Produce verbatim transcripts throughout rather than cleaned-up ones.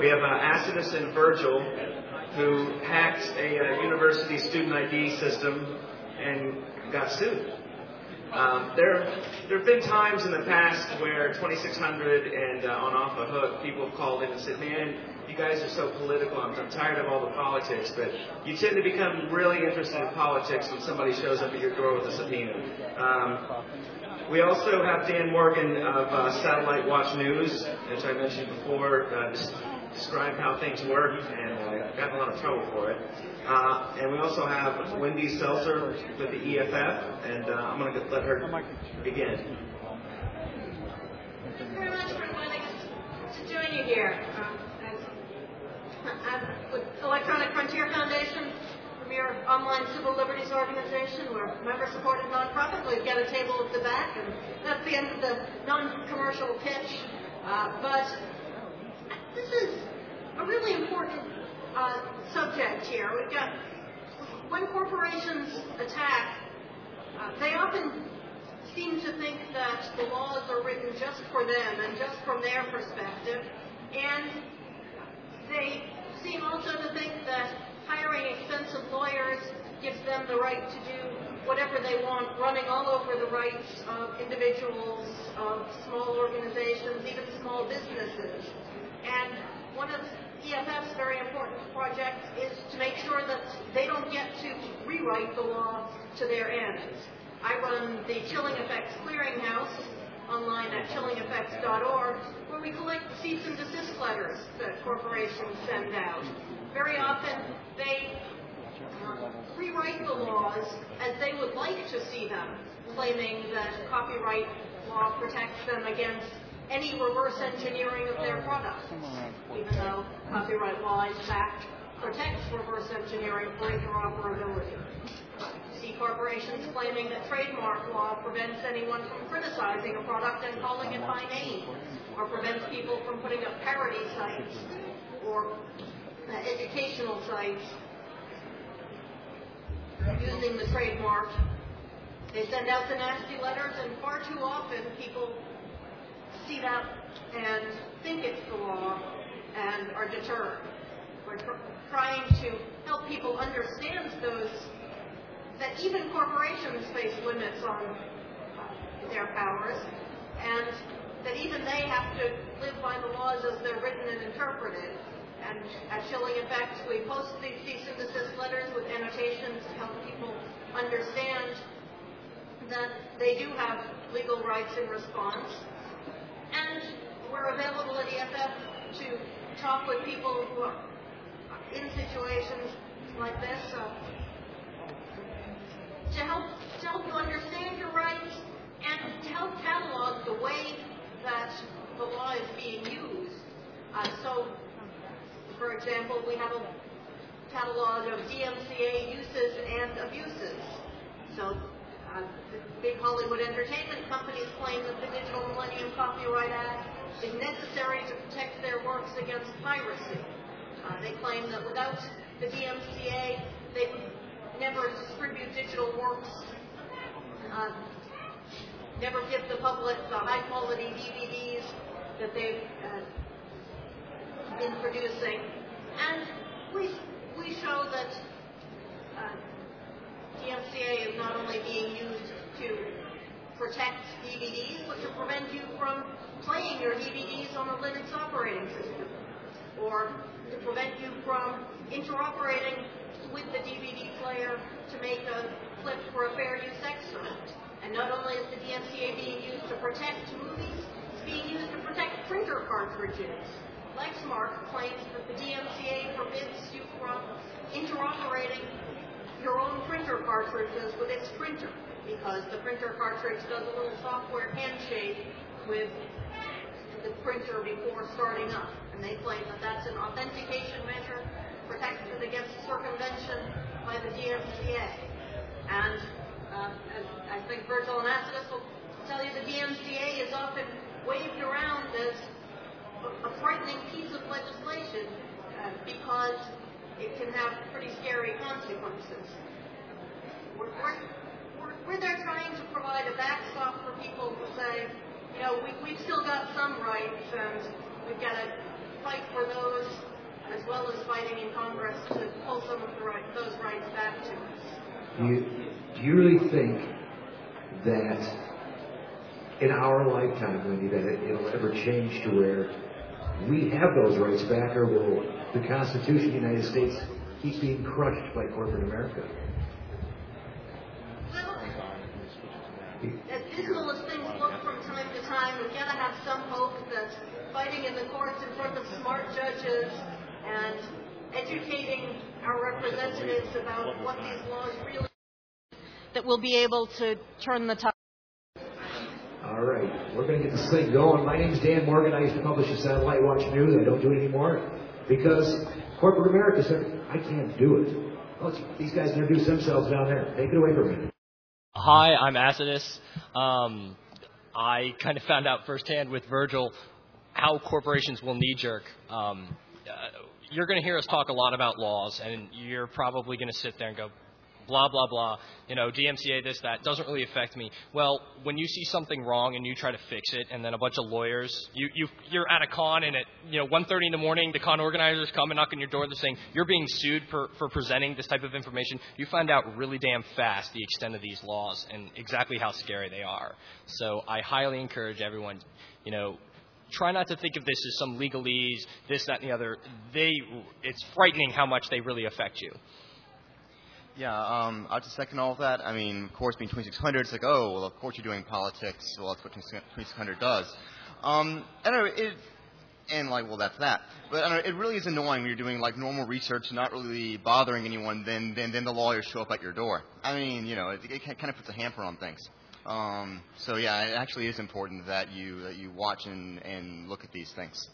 We have uh, Acidus and Virgil, who hacked a uh, university student I D system and got sued. Um, there, there have been times in the past where twenty-six hundred and uh, on Off the Hook, people have called in and said, man, you guys are so political, I'm, I'm tired of all the politics, but you tend to become really interested in politics when somebody shows up at your door with a subpoena. Um, we also have Dan Morgan of uh, Satellite Watch News, which I mentioned before, uh, just described how things work, and uh, got in a lot of trouble for it. Uh, and we also have Wendy Seltzer with the E F F, and uh, I'm going to let her begin. Thank you very much for inviting us to join you here. Um, I'm with Electronic Frontier Foundation, premier online civil liberties organization. We're a member-supported nonprofit. We've got a table at the back, and that's the end of the non-commercial pitch. Uh, but this is a really important uh, subject here. We've got, when corporations attack, uh, they often seem to think that the laws are written just for them and just from their perspective, and they seem also to think that hiring expensive lawyers gives them the right to do whatever they want, running all over the rights of individuals, of small organizations, even small businesses. And one of E F F's very important projects is to make sure that they don't get to rewrite the law to their ends. I run the Chilling Effects Clearinghouse online at chilling effects dot org, where we collect cease and desist letters that corporations send out. Very often, they uh, rewrite the laws as they would like to see them, claiming that copyright law protects them against any reverse engineering of their products, even though copyright law, in fact, protects reverse engineering for interoperability. See corporations claiming that trademark law prevents anyone from criticizing a product and calling it by name, or prevents people from putting up parody sites or uh, educational sites using the trademark. They send out the nasty letters, and far too often people see that and think it's the law and are deterred. We're tr- trying to help people understand those, that even corporations face limits on uh, their powers, and that even they have to live by the laws as they're written and interpreted. And at Chilling Effects, we post these cease and desist letters with annotations to help people understand that they do have legal rights in response. And we're available at E F F to talk with people who are in situations like this, so to help, to help you understand your rights and to help catalog the way that the law is being used. Uh, so, for example, we have a catalog of D M C A uses and abuses. So, Uh, the big Hollywood entertainment companies claim that the Digital Millennium Copyright Act is necessary to protect their works against piracy. Uh, they claim that without the D M C A, they would never distribute digital works, uh, never give the public the high-quality D V Ds that they've uh, been producing. And we, we show that uh, D M C A is not only being used to protect D V Ds, but to prevent you from playing your D V Ds on a Linux operating system, or to prevent you from interoperating with the D V D player to make a clip for a fair use excerpt. And not only is the D M C A being used to protect movies, it's being used to protect printer cartridges. Lexmark claims that the D M C A forbids you from interoperating your own printer cartridges with its printer, because the printer cartridge does a little software handshake with the printer before starting up. And they claim that that's an authentication measure protected against circumvention by the D M C A. And uh, as I think Virgil and Acidus will tell you, the D M C A is often waved around as a frightening piece of legislation uh, because it can have pretty scary consequences. We're, we're, we're there trying to provide a backstop for people who say, you know, we, we've still got some rights, and we've got to fight for those as well as fighting in Congress to pull some of the right, those rights back to us. Do you, do you really think that in our lifetime, Wendy, that it, it'll ever change to where we have those rights back, or will the Constitution of the United States keep being crushed by corporate America? Well, as dismal as things look from time to time, we've got to have some hope that fighting in the courts in front of smart judges and educating our representatives about what these laws really are, that we'll be able to turn the tide. All right, we're going to get this thing going. My name's Dan Morgan. I used to publish the Satellite Watch News. I don't do it anymore because corporate America said, I can't do it. Oh, these guys introduce themselves down there. Take it away from me. Hi, I'm Acidus. Um, I kind of found out firsthand with Virgil how corporations will knee-jerk. Um, uh, you're going to hear us talk a lot about laws, and you're probably going to sit there and go, blah, blah, blah, you know, D M C A, this, that, doesn't really affect me. Well, when you see something wrong and you try to fix it, and then a bunch of lawyers, you, you, you're at a con, and at, you know, one thirty in the morning, the con organizers come and knock on your door, they're saying, you're being sued for, for presenting this type of information, you find out really damn fast the extent of these laws and exactly how scary they are. So I highly encourage everyone, you know, try not to think of this as some legalese, this, that, and the other. They, it's frightening how much they really affect you. Yeah, um, I'll just second all of that. I mean, of course, being twenty-six hundred, it's like, oh, well, of course you're doing politics. Well, that's what twenty-six hundred does. Um, I don't know, it, and like, well, that's that. But I don't know, it really is annoying when you're doing like normal research, not really bothering anyone, then then, then the lawyers show up at your door. I mean, you know, it, it kind of puts a hamper on things. Um, so yeah, it actually is important that you that you watch and, and look at these things.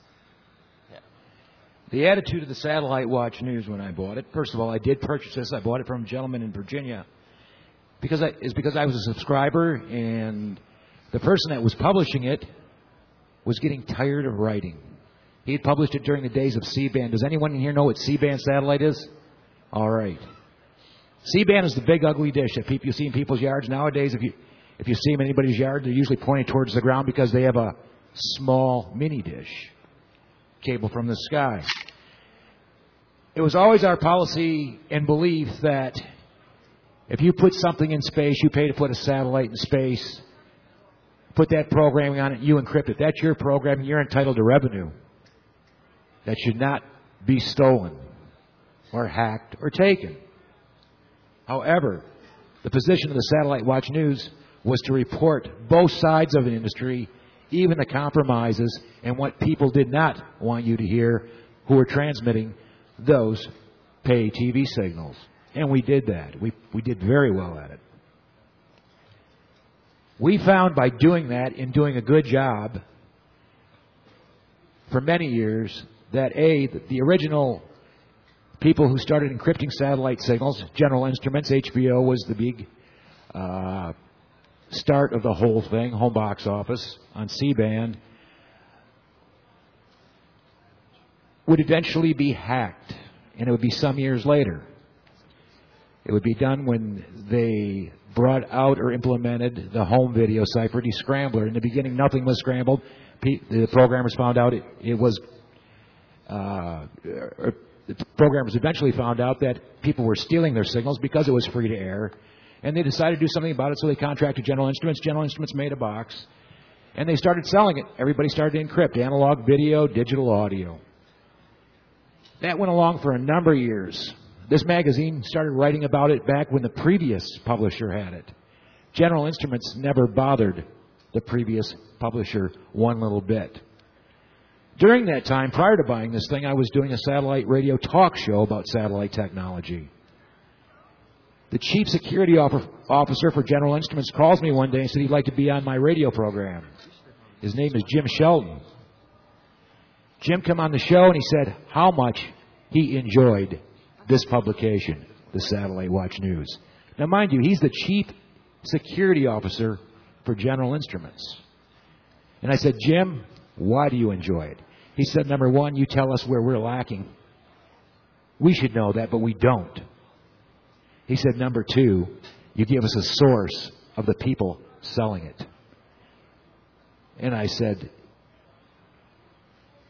The attitude of the Satellite Watch News when I bought it, first of all, I did purchase this. I bought it from a gentleman in Virginia because I, is because I was a subscriber, and the person that was publishing it was getting tired of writing. He had published it during the days of C-band. Does anyone in here know what C-band satellite is? All right. C-band is the big ugly dish that people you see in people's yards nowadays. If you if you see them in anybody's yard, they're usually pointed towards the ground because they have a small mini dish cable from the sky. It was always our policy and belief that if you put something in space, you pay to put a satellite in space, put that programming on it, you encrypt it. That's your program, you're entitled to revenue. That should not be stolen or hacked or taken. However, the position of the Satellite Watch News was to report both sides of an industry, even the compromises and what people did not want you to hear who were transmitting those pay T V signals. And we did that. We, we did very well at it. We found by doing that and doing a good job for many years that, A, the original people who started encrypting satellite signals, General Instruments, H B O was the big uh, start of the whole thing, home box office on C-band, would eventually be hacked, and it would be some years later. It would be done when they brought out or implemented the home video cipher descrambler. In the beginning, nothing was scrambled. The programmers found out it, it was... Uh, the programmers eventually found out that people were stealing their signals because it was free to air, and they decided to do something about it, so they contracted General Instruments. General Instruments made a box, and they started selling it. Everybody started to encrypt analog video, digital audio. That went along for a number of years. This magazine started writing about it back when the previous publisher had it. General Instruments never bothered the previous publisher one little bit. During that time, prior to buying this thing, I was doing a satellite radio talk show about satellite technology. The chief security officer for General Instruments calls me one day and said he'd like to be on my radio program. His name is Jim Shelton. Jim came on the show and he said how much he enjoyed this publication, the Satellite Watch News. Now, mind you, he's the chief security officer for General Instruments. And I said, Jim, why do you enjoy it? He said, number one, you tell us where we're lacking. We should know that, but we don't. He said, number two, you give us a source of the people selling it. And I said,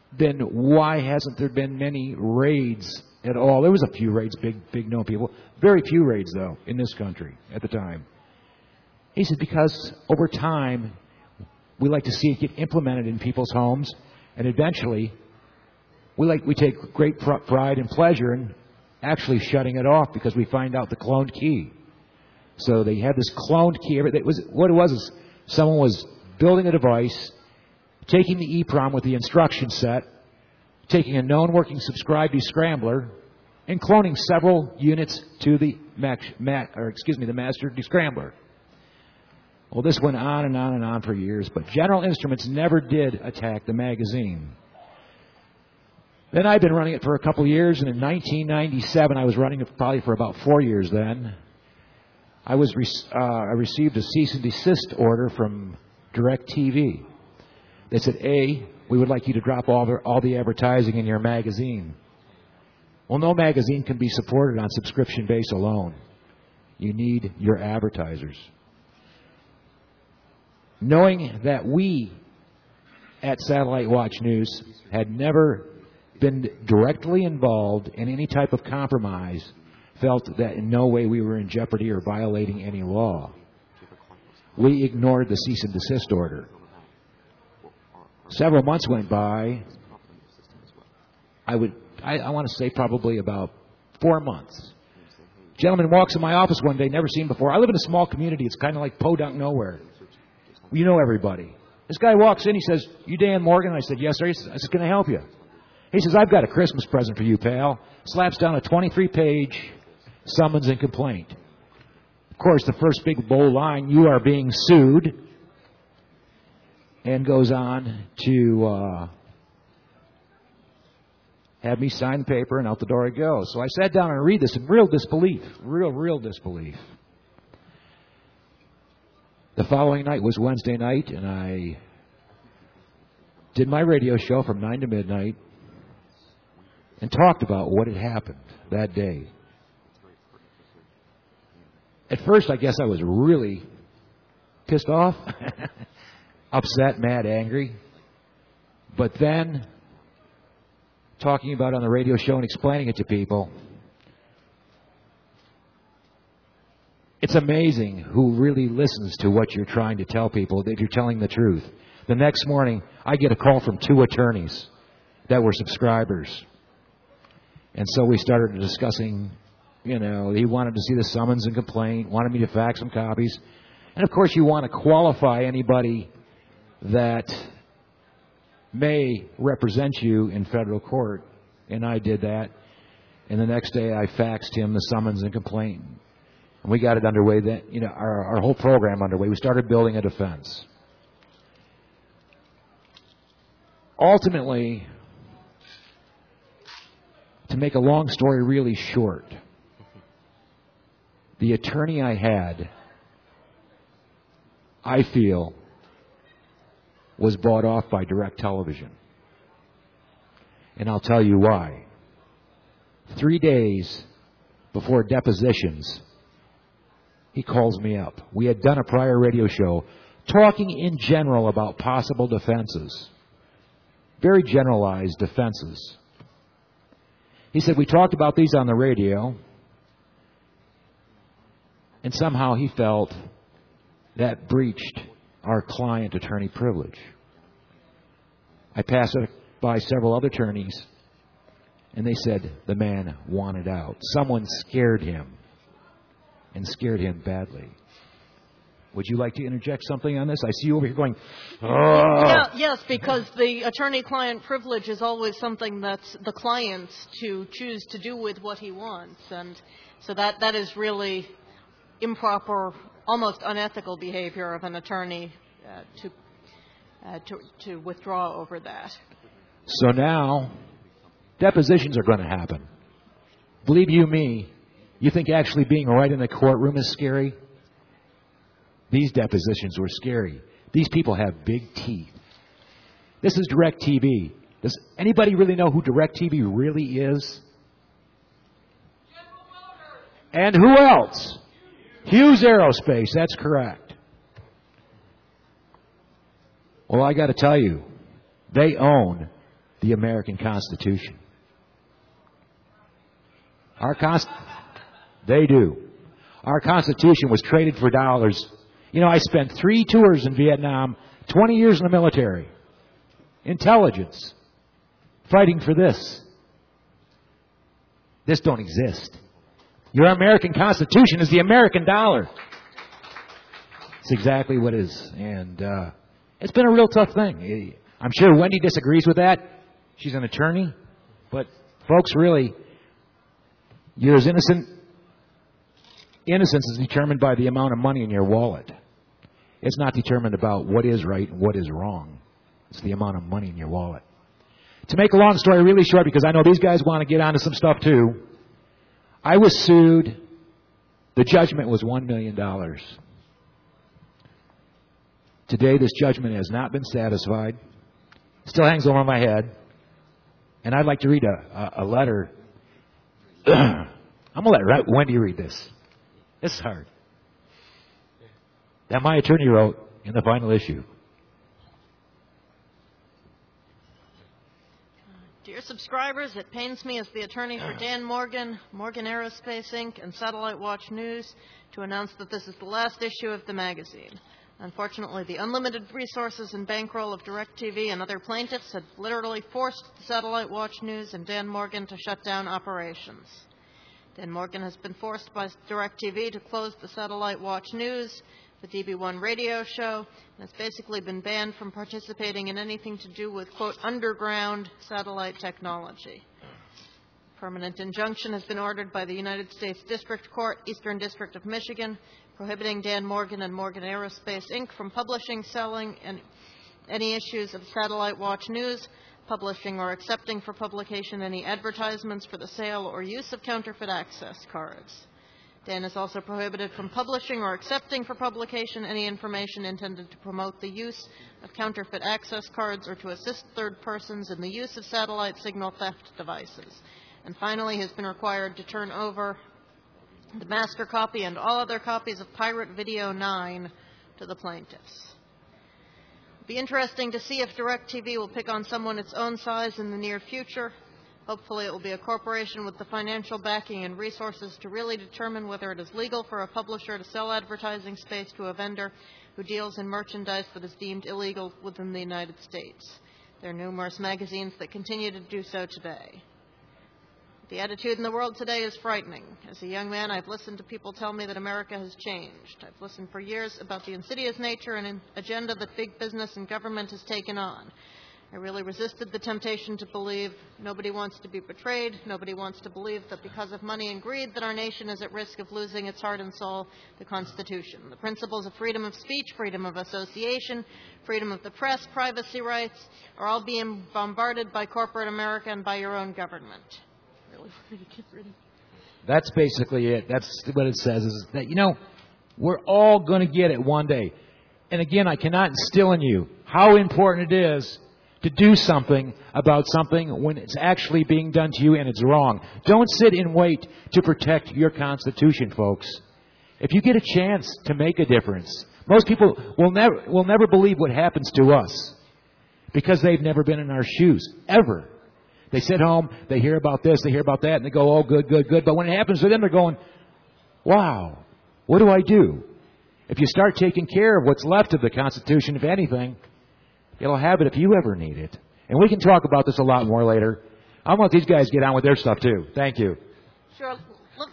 then why hasn't there been many raids at all? There was a few raids, big, big known people. Very few raids, though, in this country at the time. He said, because over time, we like to see it get implemented in people's homes, and eventually, we like we take great pr- pride and pleasure in actually shutting it off because we find out the cloned key. So they had this cloned key. It was, what it was is someone was building a device, taking the EEPROM with the instruction set, taking a known working subscribe descrambler, and cloning several units to the max, mat, or excuse me, the master descrambler. Well, this went on and on and on for years, but General Instruments never did attack the magazine. Then I'd been running it for a couple years, and in nineteen ninety-seven, I was running it probably for about four years then. I was re- uh, I received a cease and desist order from DirecTV. They said, A, we would like you to drop all the, all the advertising in your magazine. Well, no magazine can be supported on subscription base alone. You need your advertisers. Knowing that we at Satellite Watch News had never been directly involved in any type of compromise, felt that in no way we were in jeopardy or violating any law. We ignored the cease and desist order. Several months went by. I would, I, I want to say probably about four months. Gentleman walks in my office one day, never seen before. I live in a small community. It's kind of like Podunk nowhere. You know everybody. This guy walks in. He says, "You Dan Morgan?" I said, "Yes, sir." He says, "I said, can I help you?" He says, "I've got a Christmas present for you, pal." Slaps down a twenty-three page summons and complaint. Of course, the first big bold line, "You are being sued," and goes on to uh, have me sign the paper, and out the door I go. So I sat down and read this in real disbelief, real, real disbelief. The following night was Wednesday night, and I did my radio show from nine to midnight and talked about what had happened that day. At first, I guess I was really pissed off, upset, mad, angry. But then, talking about it on the radio show and explaining it to people, it's amazing who really listens to what you're trying to tell people, if you're telling the truth. The next morning, I get a call from two attorneys that were subscribers. And so we started discussing, you know, he wanted to see the summons and complaint, wanted me to fax some copies. And, of course, you want to qualify anybody that may represent you in federal court. And I did that. And the next day I faxed him the summons and complaint. And we got it underway, then, you know, our, our whole program underway. We started building a defense. Ultimately, to make a long story really short, the attorney I had, I feel, was bought off by Direct Television. And I'll tell you why. Three days before depositions, he calls me up. We had done a prior radio show talking in general about possible defenses. Very generalized defenses. He said, we talked about these on the radio, and somehow he felt that breached our client attorney privilege. I passed it by several other attorneys, and they said the man wanted out. Someone scared him, and scared him badly. Would you like to interject something on this? I see you over here going, oh. Yeah, yes, because the attorney-client privilege is always something that's the client's to choose to do with what he wants. And so that, that is really improper, almost unethical behavior of an attorney uh, to, uh, to, to withdraw over that. So now, depositions are going to happen. Believe you me, you think actually being right in the courtroom is scary? These depositions were scary. These people have big teeth. This is DirecTV. Does anybody really know who DirecTV really is? And who else? Hughes Aerospace. That's correct. Well, I got to tell you, they own the American Constitution. Our const- They do. Our Constitution was traded for dollars. You know, I spent three tours in Vietnam, twenty years in the military. Intelligence. Fighting for this. This don't exist. Your American Constitution is the American dollar. It's exactly what it is. And uh, it's been a real tough thing. I'm sure Wendy disagrees with that. She's an attorney. But, folks, really, you're as innocent. Innocence is determined by the amount of money in your wallet. It's not determined about what is right and what is wrong. It's the amount of money in your wallet. To make a long story really short, because I know these guys want to get onto some stuff too, I was sued. The judgment was one million dollars. Today, this judgment has not been satisfied. Still hangs over my head. And I'd like to read a, a, a letter. I'm going to let Wendy read this. This is hard. That my attorney wrote in the final issue. Dear subscribers, it pains me as the attorney for Dan Morgan, Morgan Aerospace, Incorporated, and Satellite Watch News to announce that this is the last issue of the magazine. Unfortunately, the unlimited resources and bankroll of DirecTV and other plaintiffs had literally forced Satellite Watch News and Dan Morgan to shut down operations. Dan Morgan has been forced by DirecTV to close the Satellite Watch News, the D B one radio show, and has basically been banned from participating in anything to do with, quote, underground satellite technology. Permanent injunction has been ordered by the United States District Court, Eastern District of Michigan, prohibiting Dan Morgan and Morgan Aerospace, Incorporated from publishing, selling, and any issues of Satellite Watch News, publishing or accepting for publication any advertisements for the sale or use of counterfeit access cards. Dan is also prohibited from publishing or accepting for publication any information intended to promote the use of counterfeit access cards or to assist third persons in the use of satellite signal theft devices. And finally, he has been required to turn over the master copy and all other copies of Pirate Video nine to the plaintiffs. It'll be interesting to see if DirecTV will pick on someone its own size in the near future. Hopefully it will be a corporation with the financial backing and resources to really determine whether it is legal for a publisher to sell advertising space to a vendor who deals in merchandise that is deemed illegal within the United States. There are numerous magazines that continue to do so today. The attitude in the world today is frightening. As a young man, I've listened to people tell me that America has changed. I've listened for years about the insidious nature and agenda that big business and government has taken on. I really resisted the temptation to believe nobody wants to be betrayed. Nobody wants to believe that because of money and greed that our nation is at risk of losing its heart and soul, the Constitution. The principles of freedom of speech, freedom of association, freedom of the press, privacy rights are all being bombarded by corporate America and by your own government. Really, really get ready. That's basically it. That's what it says, is that, you know, we're all going to get it one day. And again, I cannot instill in you how important it is to do something about something when it's actually being done to you and it's wrong. Don't sit and wait to protect your Constitution, folks. If you get a chance to make a difference, most people will never will never believe what happens to us because they've never been in our shoes, ever. They sit home, they hear about this, they hear about that, and they go, oh, good, good, good. But when it happens to them, they're going, wow, what do I do? If you start taking care of what's left of the Constitution, if anything, it'll have it if you ever need it. And we can talk about this a lot more later. I want these guys to get on with their stuff, too. Thank you. Sure. Look.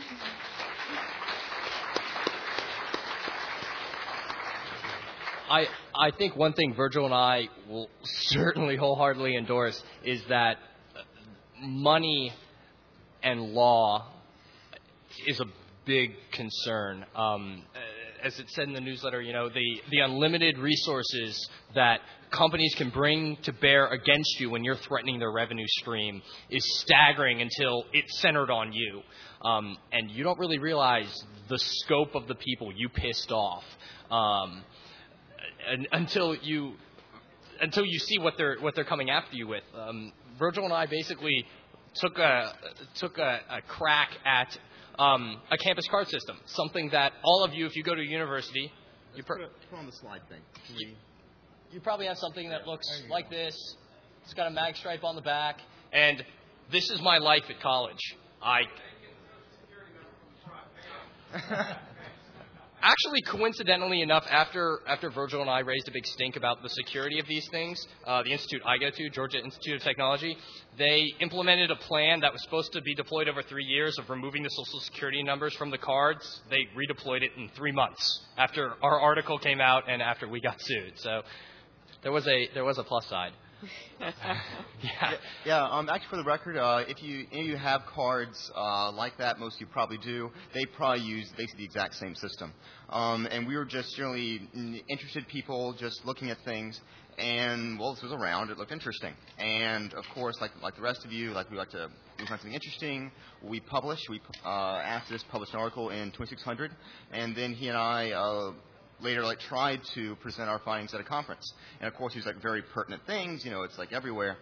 I I think one thing Virgil and I will certainly wholeheartedly endorse is that money and law is a big concern. Um, as it said in the newsletter, you know, the, the unlimited resources that companies can bring to bear against you when you're threatening their revenue stream is staggering until it's centered on you. Um, and you don't really realize the scope of the people you pissed off um, and, until you until you see what they're what they're coming after you with. Um, Virgil and I basically took a took a, a crack at Um, a campus card system, something that all of you, if you go to a university, you, pr- put, it, put on the slide thing. you, you probably have something that looks like this. It's got a mag stripe on the back. And this is my life at college. I... Actually, coincidentally enough, after after Virgil and I raised a big stink about the security of these things, uh, the institute I go to, Georgia Institute of Technology, they implemented a plan that was supposed to be deployed over three years of removing the social security numbers from the cards. They redeployed it in three months after our article came out and after we got sued. So there was a there was a plus side. yeah. Yeah. Um. Actually, for the record, uh, if you if you have cards uh, like that, most of you probably do. They probably use basically the exact same system. Um. And we were just generally interested people, just looking at things. And well, this was around. It looked interesting. And of course, like like the rest of you, like we like to we find something interesting. We publish. We uh, asked this published an article in twenty-six hundred, and then he and I. Uh, later like tried to present our findings at a conference. And of course these like very pertinent things, you know, it's like everywhere.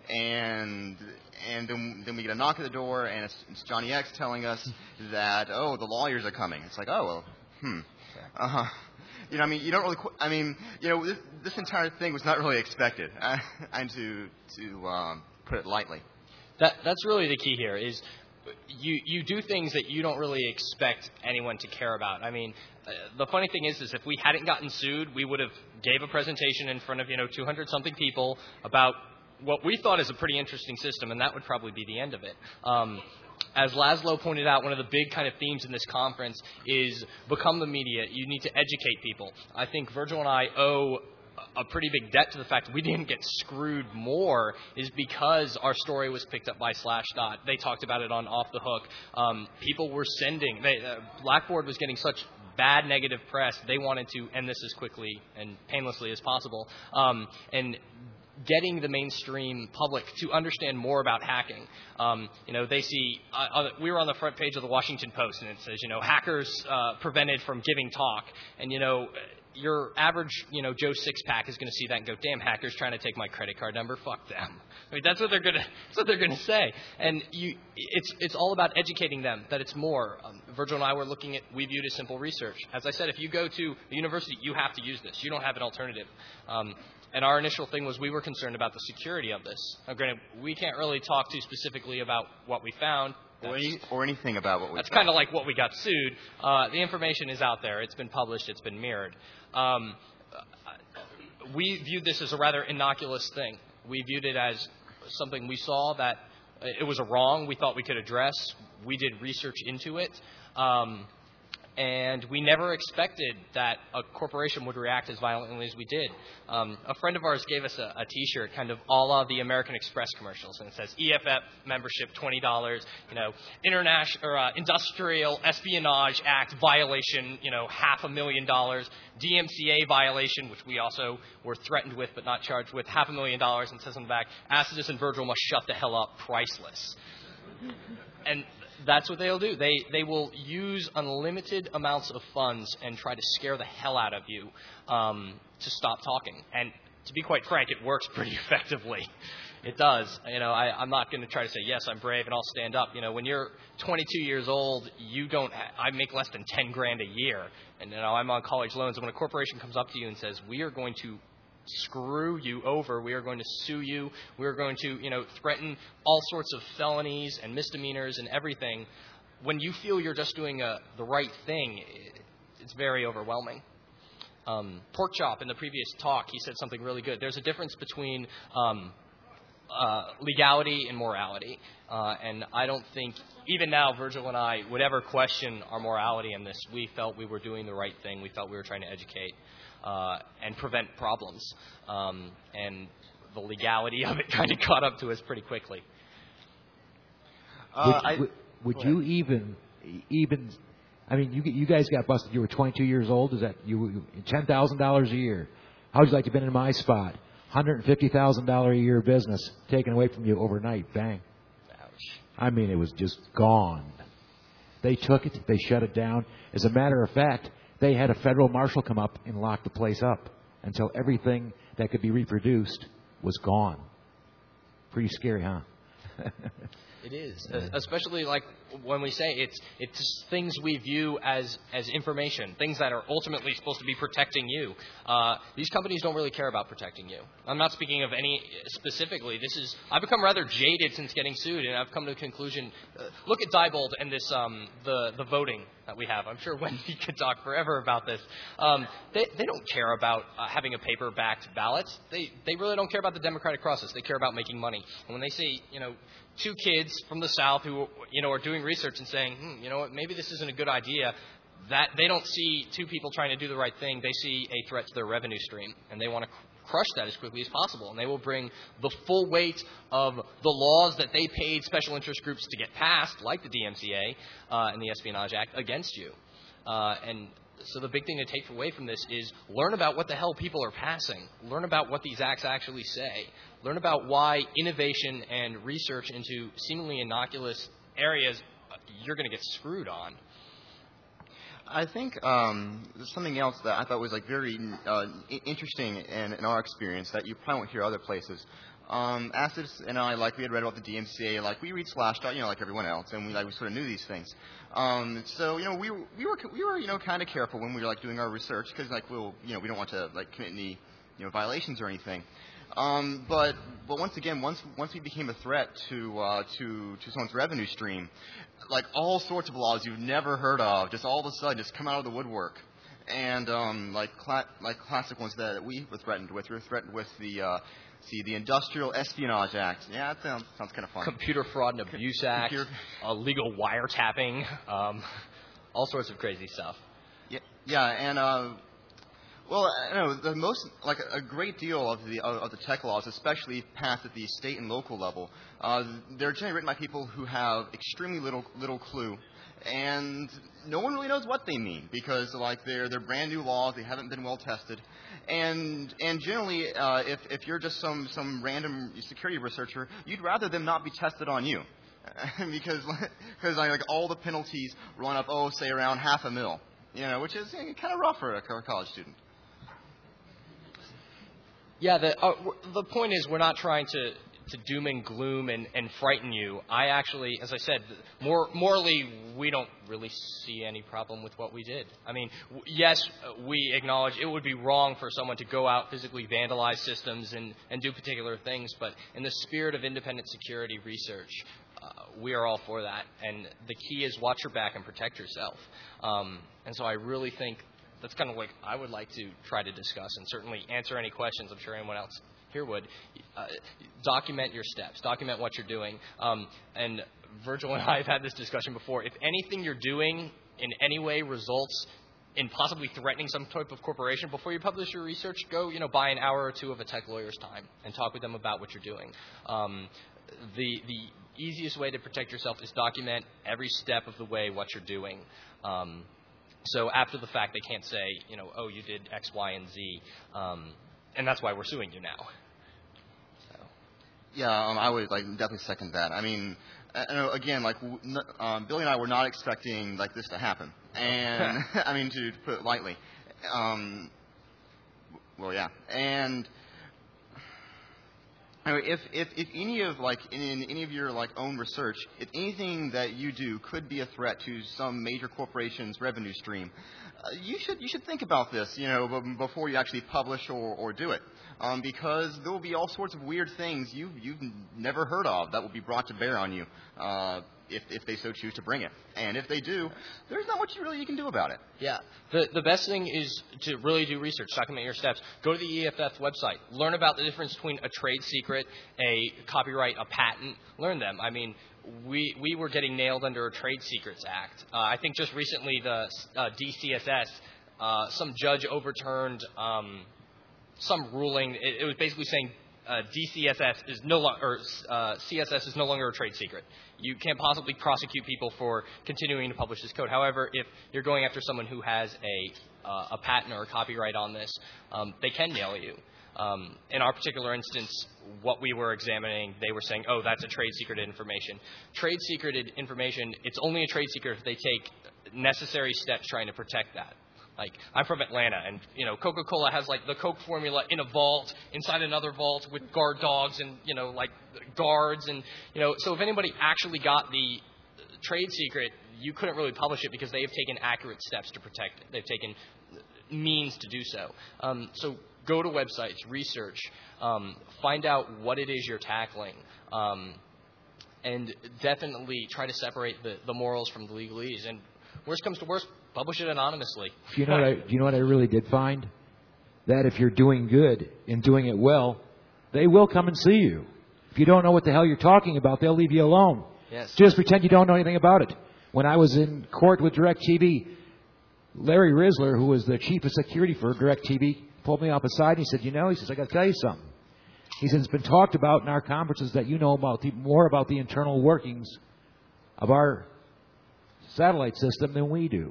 And and then, then we get a knock at the door and it's, it's Johnny X telling us that, oh, the lawyers are coming. It's like, oh, well, hmm. Uh-huh. You know, I mean, you don't really, qu- I mean, you know, this, this entire thing was not really expected. Uh, and to, to um, put it lightly. That That's really the key here is you you do things that you don't really expect anyone to care about. I mean, uh, the funny thing is, is if we hadn't gotten sued, we would have gave a presentation in front of, you know, two hundred something people about what we thought is a pretty interesting system, and that would probably be the end of it. Um, as Laszlo pointed out, one of the big kind of themes in this conference is become the media. You need to educate people. I think Virgil and I owe a pretty big debt to the fact that we didn't get screwed more is because our story was picked up by Slashdot. They talked about it on Off the Hook. Um, people were sending. They, uh, Blackboard was getting such bad negative press. They wanted to end this as quickly and painlessly as possible. Um, and getting the mainstream public to understand more about hacking. Um, you know, they see, uh, we were on the front page of the Washington Post, and it says, you know, hackers uh, prevented from giving talk. And, you know, your average, you know, Joe Sixpack is going to see that and go, damn, hackers trying to take my credit card number. Fuck them. I mean, that's what they're going to, that's what they're going to say. And you, it's, it's all about educating them that it's more. Um, Virgil and I were looking at, we viewed as simple research. As I said, if you go to a university, you have to use this. You don't have an alternative. Um, and our initial thing was we were concerned about the security of this. Now, granted, we can't really talk too specifically about what we found. Or, any, or anything about what we That's found. kind of like what we got sued. Uh, the information is out there. It's been published. It's been mirrored. Um, we viewed this as a rather innocuous thing. We viewed it as something we saw that it was a wrong we thought we could address. We did research into it. Um, and we never expected that a corporation would react as violently as we did. Um, a friend of ours gave us a, a T-shirt, kind of a la the American Express commercials, and it says E F F membership twenty dollars, you know, international or uh, Industrial Espionage Act violation, you know, half a million dollars, D M C A violation, which we also were threatened with but not charged with, half a million dollars, and it says on the back, Acidus and Virgil must shut the hell up, priceless. And that's what they'll do. They they will use unlimited amounts of funds and try to scare the hell out of you um, to stop talking. And to be quite frank, it works pretty effectively. It does. You know, I, I'm not going to try to say, yes, I'm brave and I'll stand up. You know, when you're twenty-two years old, you don't. Ha- I make less than ten grand a year, and you know I'm on college loans. And when a corporation comes up to you and says, we are going to screw you over, we are going to sue you, we are going to, you know, threaten all sorts of felonies and misdemeanors and everything, when you feel you're just doing a, the right thing, it's very overwhelming. Um, Pork Chop, in the previous talk, he said something really good. There's a difference between um, uh, legality and morality. Uh, and I don't think, even now, Virgil and I would ever question our morality in this. We felt we were doing the right thing. We felt we were trying to educate Uh, and prevent problems. Um, and the legality of it kind of caught up to us pretty quickly. Uh, would I, would, would you even, even, I mean, you you guys got busted. You were twenty-two years old. Is that you? ten thousand dollars a year. How would you like to have been in my spot? one hundred fifty thousand dollars a year business taken away from you overnight. Bang. Ouch. I mean, it was just gone. They took it. They shut it down. As a matter of fact, they had a federal marshal come up and lock the place up until everything that could be reproduced was gone. Pretty scary, huh? It is, especially like when we say it's it's things we view as as information, things that are ultimately supposed to be protecting you. Uh, these companies don't really care about protecting you. I'm not speaking of any specifically. This is I've become rather jaded since getting sued, and I've come to the conclusion. Uh, look at Diebold and this um, the the voting that we have. I'm sure Wendy could talk forever about this. Um, they they don't care about uh, having a paper-backed ballot. They they really don't care about the democratic process. They care about making money. And when they say, you know, two kids from the South who, you know, are doing research and saying, hmm, you know what, maybe this isn't a good idea, that they don't see two people trying to do the right thing. They see a threat to their revenue stream, and they want to crush that as quickly as possible. And they will bring the full weight of the laws that they paid special interest groups to get passed, like the D M C A uh, and the Espionage Act, against you. Uh, and so the big thing to take away from this is learn about what the hell people are passing. Learn about what these acts actually say. Learn about why innovation and research into seemingly innocuous areas you're going to get screwed on. I think um, there's something else that I thought was like very uh, interesting in, in our experience that you probably won't hear other places. Um, Acidus and I, like, we had read about the D M C A, like, we read Slashdot, you know, like everyone else, and we, like, we sort of knew these things. Um, so, you know, we, we were, we were, you know, kind of careful when we were, like, doing our research, because, like, we'll, you know, we don't want to, like, commit any, you know, violations or anything. Um, but, but once again, once, once we became a threat to, uh, to, to someone's revenue stream, like, all sorts of laws you've never heard of, just all of a sudden, just come out of the woodwork. And, um, like, cla- like classic ones that we were threatened with, we were threatened with the, uh, See, the Industrial Espionage Act. Yeah, that sounds, sounds kind of fun. Computer Fraud and Abuse Act, uh, legal wiretapping, um, all sorts of crazy stuff. Yeah, yeah, and uh, well, I know the most, like a great deal of the of the tech laws, especially passed at the state and local level, uh, they're generally written by people who have extremely little little clue. And no one really knows what they mean because, like, they're they're brand new laws. They haven't been well tested, and and generally, uh, if if you're just some some random security researcher, you'd rather them not be tested on you, because because like all the penalties run up, oh, say around half a mil, you know, which is kind of rough for a college student. Yeah, the uh, the point is we're not trying to. to doom and gloom and, and frighten you. I actually, as I said, more, morally, we don't really see any problem with what we did. I mean, w- yes, we acknowledge it would be wrong for someone to go out, physically vandalize systems and, and do particular things, but in the spirit of independent security research, uh, we are all for that. And the key is watch your back and protect yourself. Um, and so I really think that's kind of like I would like to try to discuss and certainly answer any questions. I'm sure anyone else here would. Uh, document your steps. Document what you're doing. Um, and Virgil and I have had this discussion before. If anything you're doing in any way results in possibly threatening some type of corporation, before you publish your research, go, you know, buy an hour or two of a tech lawyer's time and talk with them about what you're doing. Um, the the easiest way to protect yourself is document every step of the way what you're doing. Um, so after the fact, they can't say, you know, oh, you did X, Y, and Z. Um, and that's why we're suing you now. Yeah, um, I would like definitely second that. I mean, I know, again, like um, Billy and I were not expecting like this to happen, and I mean to, to put it lightly. Um, well, yeah, and I mean, if if if any of like in, in any of your like own research, if anything that you do could be a threat to some major corporation's revenue stream, uh, you should you should think about this, you know, before you actually publish or or do it. Um, because there will be all sorts of weird things you, you've never heard of that will be brought to bear on you uh, if, if they so choose to bring it. And if they do, there's not much you really you can do about it. Yeah. The the best thing is to really do research, document your steps. Go to the E F F website. Learn about the difference between a trade secret, a copyright, a patent. Learn them. I mean, we we were getting nailed under a Trade Secrets Act. Uh, I think just recently the uh, D C S S, uh, some judge overturned um, some ruling. It, it was basically saying uh, D C S S is no longer, or uh, C S S is no longer a trade secret. You can't possibly prosecute people for continuing to publish this code. However, if you're going after someone who has a uh, a patent or a copyright on this, um, they can nail you. Um, in our particular instance, what we were examining, they were saying, oh, that's a trade secret information. Trade secret information, it's only a trade secret if they take necessary steps trying to protect that. Like, I'm from Atlanta, and, you know, Coca-Cola has, like, the Coke formula in a vault, inside another vault with guard dogs and, you know, like, guards. And, you know, so if anybody actually got the trade secret, you couldn't really publish it because they have taken accurate steps to protect it. They've taken means to do so. Um, so go to websites, research, um, find out what it is you're tackling, um, and definitely try to separate the, the morals from the legalese. And worst comes to worst, publish it anonymously. You know what I, you know what I really did find? That if you're doing good and doing it well, they will come and see you. If you don't know what the hell you're talking about, they'll leave you alone. Yes. Just pretend you don't know anything about it. When I was in court with DirecTV, Larry Risler, who was the chief of security for DirecTV, pulled me off aside and he said, you know, he says, I got to tell you something. He says, it's been talked about in our conferences that you know about the, more about the internal workings of our satellite system than we do.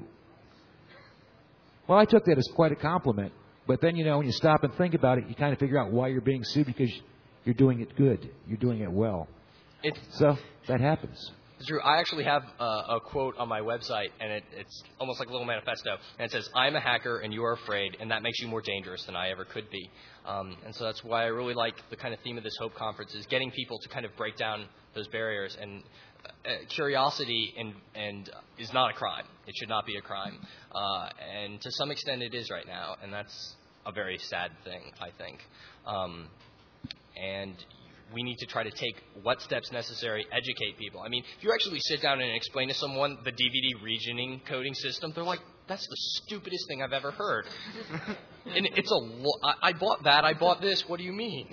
Well, I took that as quite a compliment. But then, you know, when you stop and think about it, you kind of figure out why you're being sued, because you're doing it good. You're doing it well. It's, so that happens. It's true. I actually have a, a quote on my website, and it, it's almost like a little manifesto. And it says, I'm a hacker, and you are afraid, and that makes you more dangerous than I ever could be. Um, and so that's why I really like the kind of theme of this Hope Conference, is getting people to kind of break down those barriers. And uh, curiosity and, and is not a crime. It should not be a crime. Uh, and to some extent it is right now, and that's a very sad thing, I think. Um, and we need to try to take what steps necessary, educate people. I mean, if you actually sit down and explain to someone the D V D regioning coding system, they're like, that's the stupidest thing I've ever heard. And it's a lo- I, I bought that, I bought this, what do you mean?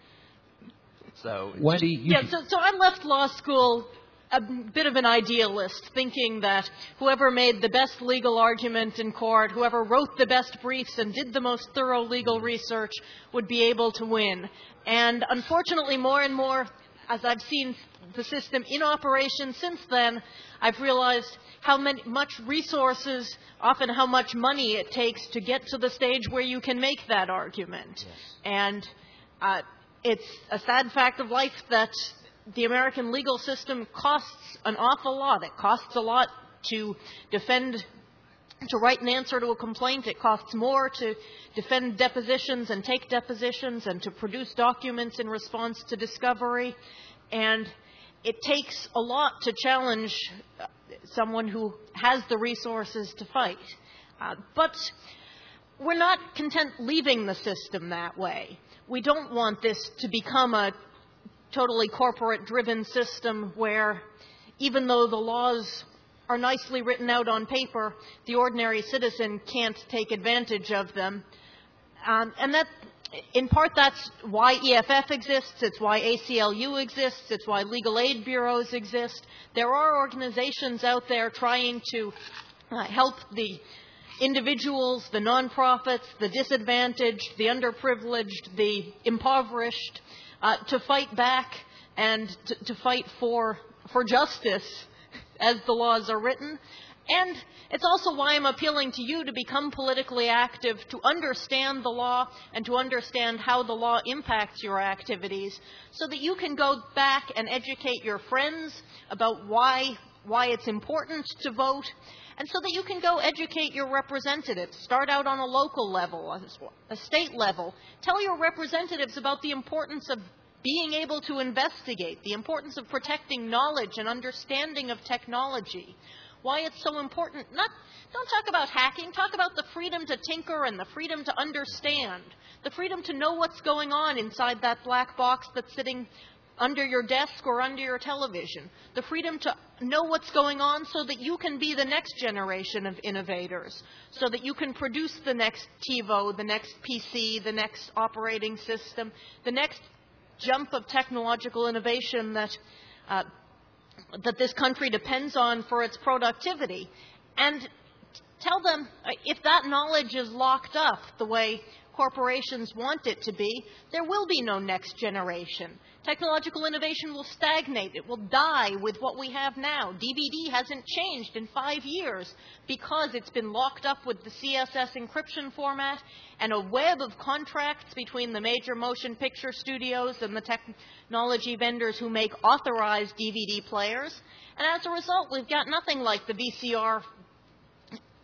So, Wendy, you yeah, so, so I left law school a bit of an idealist, thinking that whoever made the best legal argument in court, whoever wrote the best briefs and did the most thorough legal research would be able to win. And unfortunately, more and more, as I've seen the system in operation since then, I've realized how many, much resources, often how much money it takes to get to the stage where you can make that argument. Yes. And uh, it's a sad fact of life that the American legal system costs an awful lot. It costs a lot to defend, to write an answer to a complaint. It costs more to defend depositions and take depositions and to produce documents in response to discovery. And it takes a lot to challenge someone who has the resources to fight. Uh, but we're not content leaving the system that way. We don't want this to become a totally corporate-driven system where, even though the laws are nicely written out on paper, the ordinary citizen can't take advantage of them. Um, and that, in part, that's why E F F exists. It's why A C L U exists. It's why legal aid bureaus exist. There are organizations out there trying to uh, help the individuals, the nonprofits, the disadvantaged, the underprivileged, the impoverished, Uh, to fight back and to, to fight for for justice as the laws are written. And it's also why I'm appealing to you to become politically active, to understand the law and to understand how the law impacts your activities, so that you can go back and educate your friends about why why it's important to vote, and so that you can go educate your representatives. Start out on a local level, a state level. Tell your representatives about the importance of being able to investigate, the importance of protecting knowledge and understanding of technology, why it's so important. Not, don't talk about hacking. Talk about the freedom to tinker and the freedom to understand, the freedom to know what's going on inside that black box that's sitting under your desk or under your television, the freedom to know what's going on so that you can be the next generation of innovators, so that you can produce the next TiVo, the next P C, the next operating system, the next jump of technological innovation that uh, that this country depends on for its productivity. And tell them, if that knowledge is locked up the way corporations want it to be, there will be no next generation. Technological innovation will stagnate. It will die with what we have now. D V D hasn't changed in five years because it's been locked up with the C S S encryption format and a web of contracts between the major motion picture studios and the technology vendors who make authorized D V D players. And as a result, we've got nothing like the V C R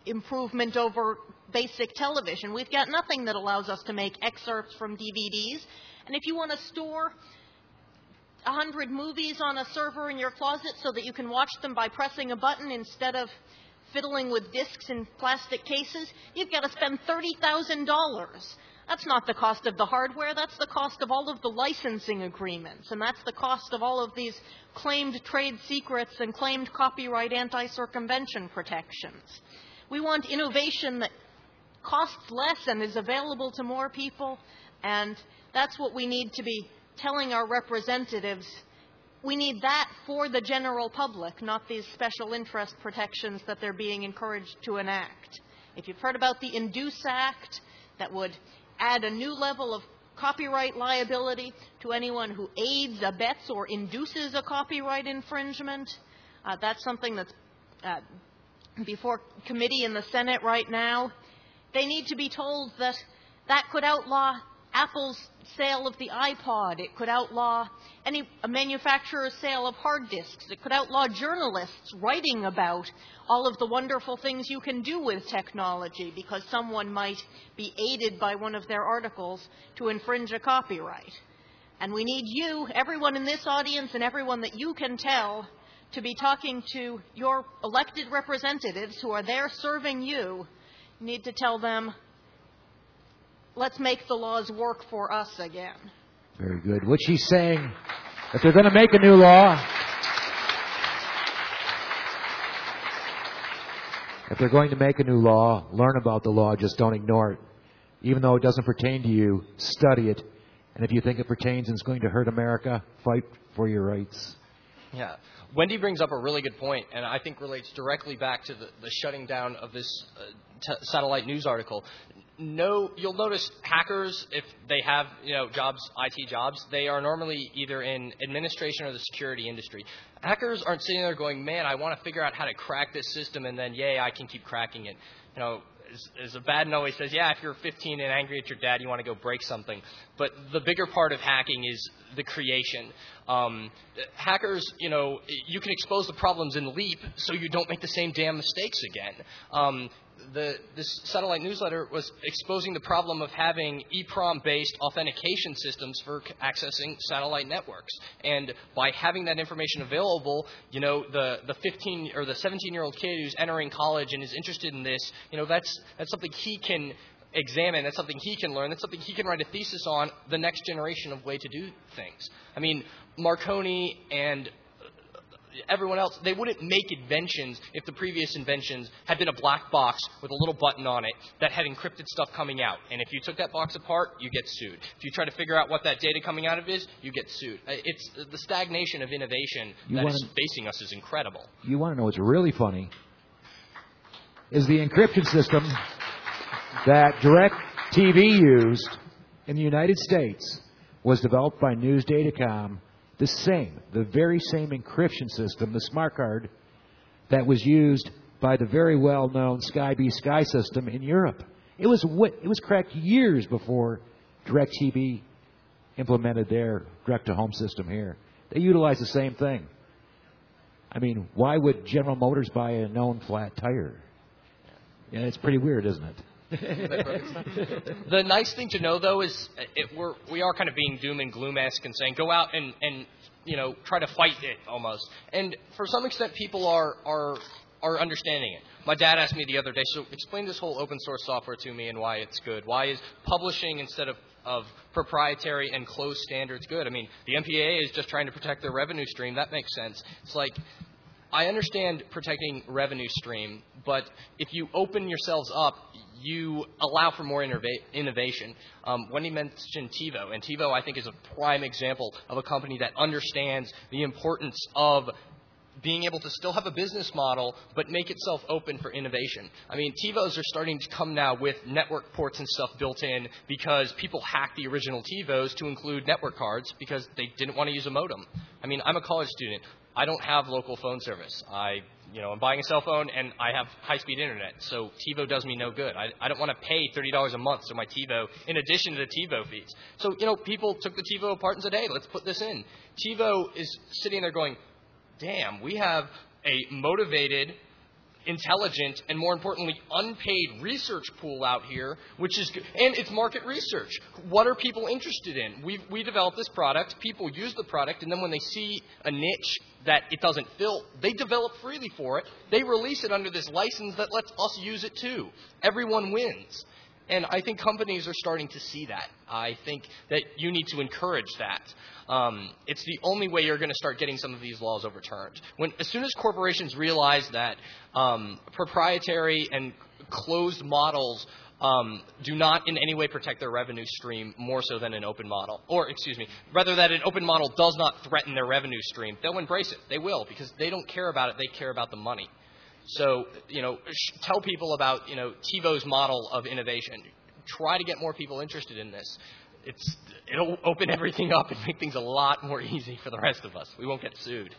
improvement over basic television. We've got nothing that allows us to make excerpts from D V Ds. And if you want to store one hundred movies on a server in your closet so that you can watch them by pressing a button instead of fiddling with discs in plastic cases, you've got to spend thirty thousand dollars. That's not the cost of the hardware. That's the cost of all of the licensing agreements. And that's the cost of all of these claimed trade secrets and claimed copyright anti-circumvention protections. We want innovation that costs less and is available to more people. And that's what we need to be telling our representatives. We need that for the general public, not these special interest protections that they're being encouraged to enact. If you've heard about the Induce Act, that would add a new level of copyright liability to anyone who aids, abets, or induces a copyright infringement. Uh, that's something that's uh, before committee in the Senate right now. They need to be told that that could outlaw Apple's sale of the iPod. It could outlaw any a manufacturer's sale of hard disks. It could outlaw journalists writing about all of the wonderful things you can do with technology because someone might be aided by one of their articles to infringe a copyright. And we need you, everyone in this audience and everyone that you can tell, to be talking to your elected representatives who are there serving you. You need to tell them, let's make the laws work for us again. Very good. What she's saying, if they're going to make a new law, if they're going to make a new law, learn about the law, just don't ignore it. Even though it doesn't pertain to you, study it. And if you think it pertains and it's going to hurt America, fight for your rights. Yeah. Wendy brings up a really good point, and I think relates directly back to the, the shutting down of this uh, t- satellite news article. No, you'll notice hackers, if they have, you know, jobs, I T jobs, they are normally either in administration or the security industry. Hackers aren't sitting there going, man, I want to figure out how to crack this system, and then, yay, I can keep cracking it. You know, as, as Abaddon always says, yeah, if you're fifteen and angry at your dad, you want to go break something. But the bigger part of hacking is the creation. Um, hackers, you know, you can expose the problems in Leap so you don't make the same damn mistakes again. Um, The, this satellite newsletter was exposing the problem of having EEPROM-based authentication systems for c- accessing satellite networks. And by having that information available, you know, the, the fifteen or the seventeen-year-old kid who's entering college and is interested in this, you know, that's that's something he can examine. That's something he can learn. That's something he can write a thesis on, the next generation of way to do things. I mean, Marconi and everyone else, they wouldn't make inventions if the previous inventions had been a black box with a little button on it that had encrypted stuff coming out. And if you took that box apart, you get sued. If you try to figure out what that data coming out of is, you get sued. It's the stagnation of innovation You that wanna, is facing us is incredible. You want to know what's really funny? Is the encryption system that DirecTV used in the United States was developed by News Datacom. The same, the very same encryption system, the smart card, that was used by the very well-known Sky-B Sky system in Europe. It was it was cracked years before DirecTV implemented their direct-to-home system here. They utilized the same thing. I mean, why would General Motors buy a known flat tire? Yeah, it's pretty weird, isn't it? The nice thing to know, though, is it, we're, we are kind of being doom and gloom-esque and saying, go out and, and, you know, try to fight it almost. And for some extent, people are, are, are understanding it. My dad asked me the other day, so explain this whole open source software to me and why it's good. Why is publishing instead of, of proprietary and closed standards good? I mean, the M P A A is just trying to protect their revenue stream. That makes sense. It's like, I understand protecting revenue stream, but if you open yourselves up, you allow for more innova- innovation. Um, Wendy mentioned TiVo, and TiVo, I think, is a prime example of a company that understands the importance of being able to still have a business model, but make itself open for innovation. I mean, TiVos are starting to come now with network ports and stuff built in because people hacked the original TiVos to include network cards because they didn't want to use a modem. I mean, I'm a college student. I don't have local phone service. I, you know, I'm buying a cell phone and I have high-speed internet, so TiVo does me no good. I, I don't want to pay thirty dollars a month for my TiVo in addition to the TiVo fees. So, you know, people took the TiVo apart and said, hey, let's put this in. TiVo is sitting there going, damn, we have a motivated intelligent and, more importantly, unpaid research pool out here, which is good. And it's market research. What are people interested in? We we developed this product. People use the product, and then when they see a niche that it doesn't fill, they develop freely for it. They release it under this license that lets us use it too. Everyone wins. And I think companies are starting to see that. I think that you need to encourage that. Um, it's the only way you're going to start getting some of these laws overturned. When, as soon as corporations realize that um, proprietary and closed models um, do not in any way protect their revenue stream more so than an open model, or excuse me, rather that an open model does not threaten their revenue stream, they'll embrace it. They will, because they don't care about it. They care about the money. So, you know, sh- tell people about, you know, TiVo's model of innovation. Try to get more people interested in this. It's, it'll open everything up and make things a lot more easy for the rest of us. We won't get sued.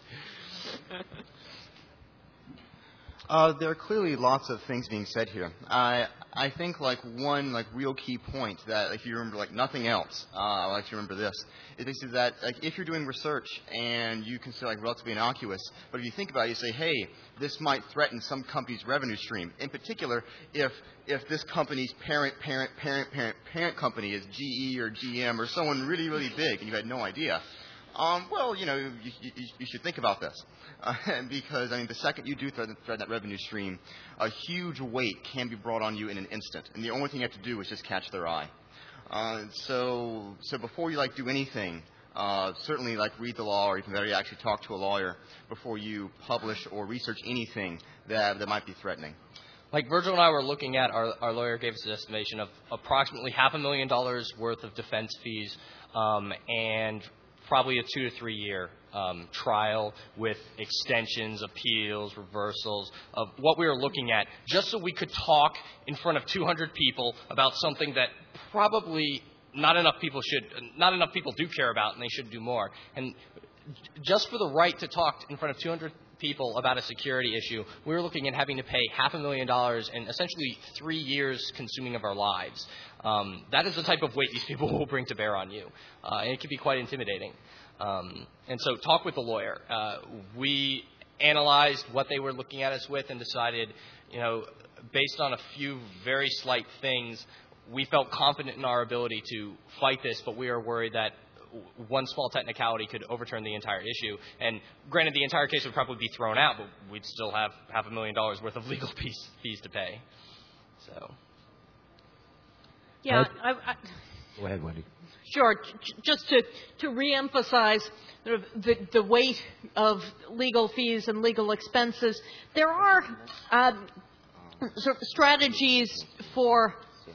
Uh, there are clearly lots of things being said here. I I think like one like real key point that if you remember like nothing else, uh, I like to remember this is basically that like if you're doing research and you consider like relatively innocuous, but if you think about it, you say, hey, this might threaten some company's revenue stream. In particular, if if this company's parent, parent, parent, parent, parent company is G E or G M or someone really, really big and you had no idea. Um, well, you know, you, you, you should think about this. Uh, because, I mean, the second you do threaten, threaten that revenue stream, a huge weight can be brought on you in an instant. And the only thing you have to do is just catch their eye. Uh, so, so before you, like, do anything, uh, certainly, like, read the law or even better, actually talk to a lawyer before you publish or research anything that, that might be threatening. Like Virgil and I were looking at, our, our lawyer gave us an estimation of approximately half a million dollars worth of defense fees um, and probably a two to three year um, trial with extensions, appeals, reversals of what we were looking at, just so we could talk in front of two hundred people about something that probably not enough people should, not enough people do care about, and they should do more. And just for the right to talk in front of two hundred people about a security issue, we were looking at having to pay half a million dollars and essentially three years consuming of our lives. Um, that is the type of weight these people will bring to bear on you. Uh, and it can be quite intimidating. Um, and so talk with the lawyer. Uh, we analyzed what they were looking at us with and decided, you know, based on a few very slight things, we felt confident in our ability to fight this, but we are worried that one small technicality could overturn the entire issue. And granted, the entire case would probably be thrown out, but we'd still have half a million dollars worth of legal fees, fees to pay. So. Yeah. I, I, Go ahead, Wendy. Sure. Just to, to reemphasize the, the weight of legal fees and legal expenses, there are um, sort of strategies for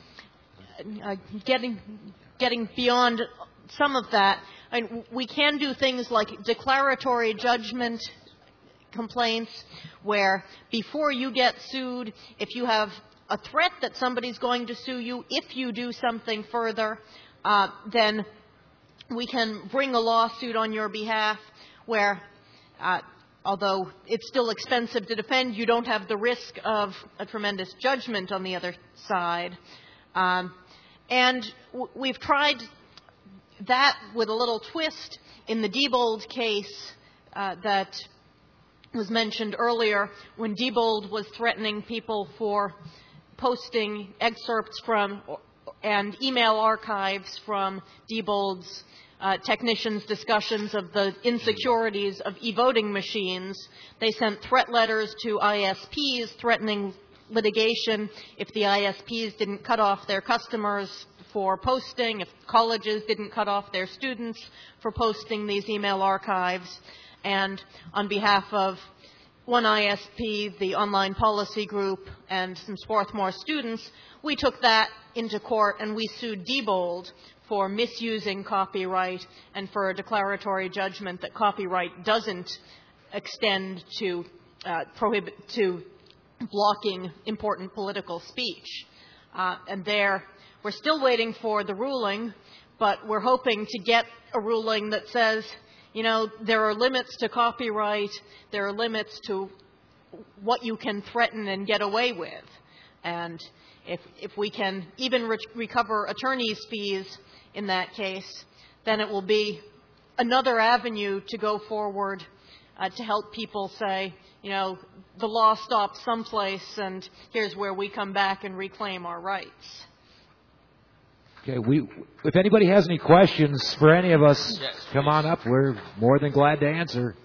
uh, getting getting beyond some of that. I mean, we can do things like declaratory judgment complaints, where before you get sued, if you have a threat that somebody's going to sue you, if you do something further, uh, then we can bring a lawsuit on your behalf where, uh, although it's still expensive to defend, you don't have the risk of a tremendous judgment on the other side. Um, and w- we've tried that with a little twist in the Diebold case uh, that was mentioned earlier, when Diebold was threatening people for posting excerpts from and email archives from Diebold's uh, technicians' discussions of the insecurities of e-voting machines. They sent threat letters to I S Ps threatening litigation if the I S Ps didn't cut off their customers for posting, if colleges didn't cut off their students for posting these email archives. And on behalf of one I S P, the Online Policy Group, and some Swarthmore students, we took that into court and we sued Diebold for misusing copyright and for a declaratory judgment that copyright doesn't extend to uh, prohibit to blocking important political speech. Uh, and there, we're still waiting for the ruling, but we're hoping to get a ruling that says, you know, there are limits to copyright, there are limits to what you can threaten and get away with. And if if we can even re- recover attorney's fees in that case, then it will be another avenue to go forward uh, to help people say, you know, the law stops someplace and here's where we come back and reclaim our rights. Okay, we, if anybody has any questions for any of us, yes, come on up. We're more than glad to answer.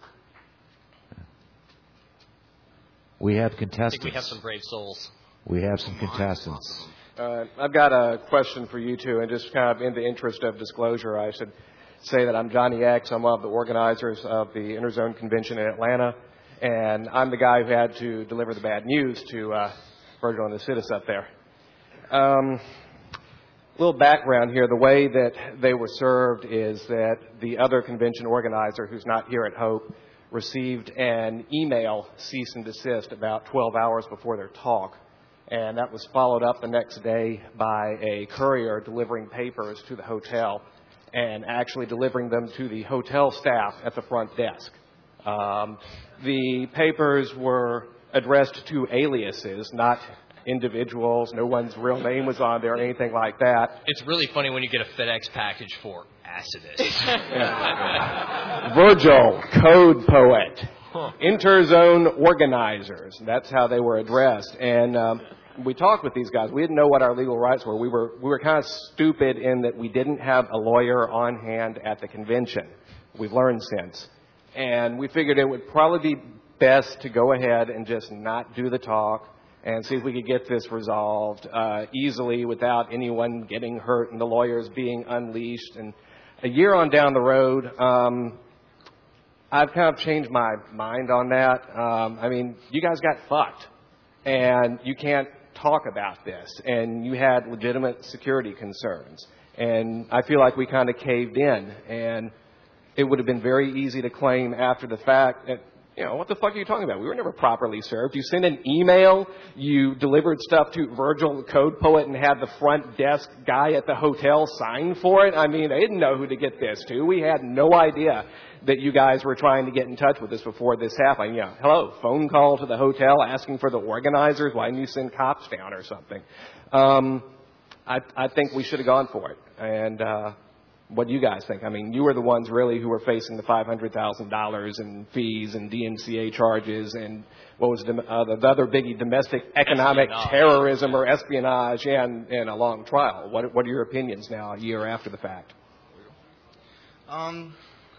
We have I contestants. think we have some brave souls. We have some contestants. Uh, I've got a question for you two, and just kind of in the interest of disclosure, I should say that I'm Johnny X. I'm one of the organizers of the Interzone Convention in Atlanta, and I'm the guy who had to deliver the bad news to uh, Virgil and Acidus up there. Um, little background here. The way that they were served is that the other convention organizer, who's not here at Hope, received an email cease and desist about twelve hours before their talk. And that was followed up the next day by a courier delivering papers to the hotel and actually delivering them to the hotel staff at the front desk. Um, the papers were addressed to aliases, not individuals. No one's real name was on there or anything like that. It's really funny when you get a FedEx package for Acidus. Yeah. Virgil, code poet. Huh. Interzone organizers. That's how they were addressed. And um, we talked with these guys. We didn't know what our legal rights were. We were we were kind of stupid in that we didn't have a lawyer on hand at the convention. We've learned since. And we figured it would probably be best to go ahead and just not do the talk and see if we could get this resolved uh, easily without anyone getting hurt and the lawyers being unleashed. And a year on down the road, um, I've kind of changed my mind on that. Um, I mean, you guys got fucked, and you can't talk about this, and you had legitimate security concerns. And I feel like we kind of caved in, and it would have been very easy to claim after the fact that, you know, what the fuck are you talking about? We were never properly served. You sent an email, you delivered stuff to Virgil, the code poet, and had the front desk guy at the hotel sign for it. I mean, they didn't know who to get this to. We had no idea that you guys were trying to get in touch with us before this happened. You know, hello, phone call to the hotel asking for the organizers. Why didn't you send cops down or something? Um, I, I think we should have gone for it. And uh, what do you guys think? I mean, you were the ones really who were facing the five hundred thousand dollars in fees and D M C A charges and what was the, uh, the other biggie, domestic economic espionage. terrorism or espionage and, and a long trial. What, what are your opinions now, a year after the fact? Um...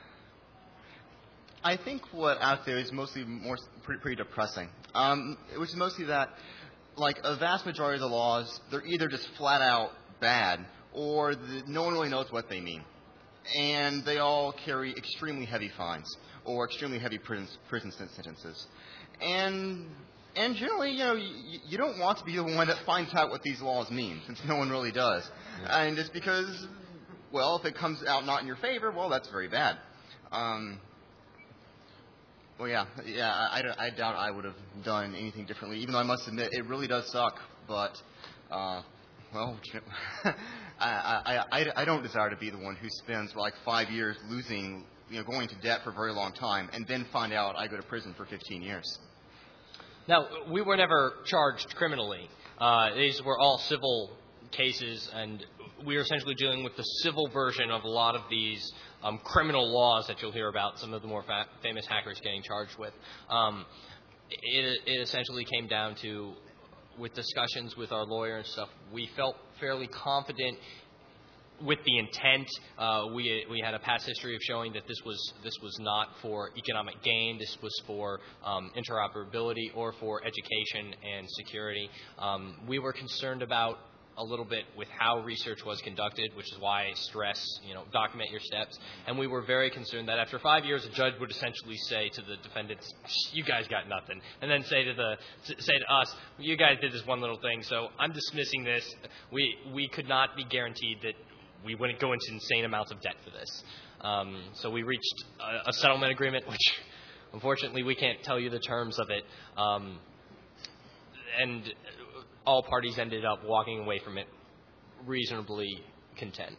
I think what out there is mostly more pretty, pretty depressing, um, which is mostly that, like, a vast majority of the laws, they're either just flat out bad or the, no one really knows what they mean. And they all carry extremely heavy fines or extremely heavy prison, prison sentences. And and generally, you know, you, you don't want to be the one that finds out what these laws mean, since no one really does. Yeah. And it's because, well, if it comes out not in your favor, well, that's very bad. Um... Well, yeah, yeah. I, I, I doubt I would have done anything differently. Even though I must admit, it really does suck. But, uh, well, I, I, I, I don't desire to be the one who spends like five years losing, you know, going to debt for a very long time, and then find out I go to prison for fifteen years. Now, we were never charged criminally. Uh, these were all civil cases, and we are essentially dealing with the civil version of a lot of these um, criminal laws that you'll hear about, some of the more fa- famous hackers getting charged with. Um, it, it essentially came down to, with discussions with our lawyer and stuff, we felt fairly confident with the intent. Uh, we we had a past history of showing that this was this was not for economic gain. This was for um, interoperability or for education and security. Um, we were concerned about a little bit with how research was conducted, which is why I stress, you know, document your steps. And we were very concerned that after five years, a judge would essentially say to the defendants, "You guys got nothing," and then say to the say to us, "You guys did this one little thing, so I'm dismissing this." We we could not be guaranteed that we wouldn't go into insane amounts of debt for this. Um, so we reached a, a settlement agreement, which unfortunately we can't tell you the terms of it. Um, and all parties ended up walking away from it reasonably content.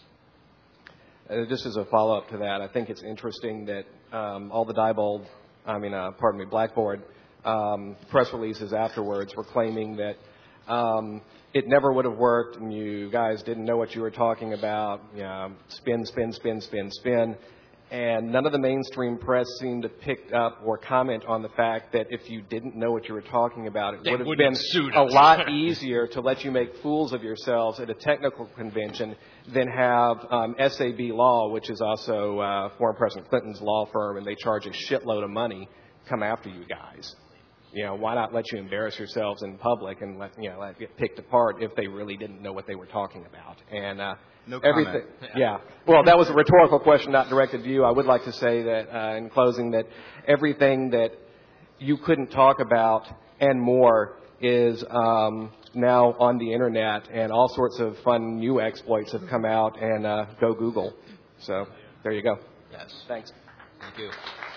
Uh, just as a follow-up to that, I think it's interesting that um, all the Diebold, I mean, uh, pardon me, Blackboard um, press releases afterwards were claiming that um, it never would have worked and you guys didn't know what you were talking about, you know, spin, spin, spin, spin, spin. And none of the mainstream press seemed to pick up or comment on the fact that if you didn't know what you were talking about, it They would have wouldn't been suit a us. lot easier to let you make fools of yourselves at a technical convention than have um, S A B Law, which is also uh, former President Clinton's law firm, and they charge a shitload of money, come after you guys. You know, why not let you embarrass yourselves in public and let, you know, let get picked apart if they really didn't know what they were talking about? And uh, No everything, comment. yeah. Well, that was a rhetorical question, not directed to you. I would like to say that uh, in closing that everything that you couldn't talk about and more is um, now on the internet, and all sorts of fun new exploits have come out. And uh, go Google. So there you go. Yes. Thanks. Thank you.